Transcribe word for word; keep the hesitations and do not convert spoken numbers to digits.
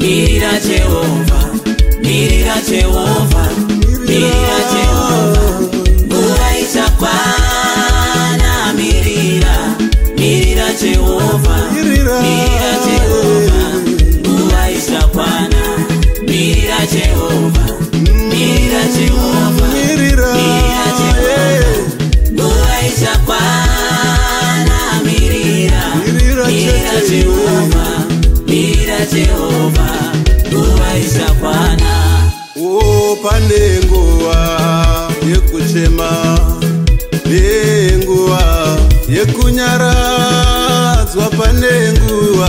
mirira Jehova, mirira Jehova, mirira Jehova, nguva ichakwana. Mirira, mirira Jehova, mirira Jehova, nguva ichakwana. Mirira Jehova, mirira Jehova, mirira Jehova, nguva ichakwana. Mirira, mirira Jehova, mirira Jehova, nguva ichakwana. Oh, pane nguva yekuchema, nenguva yekunyaradzwa, pane nguva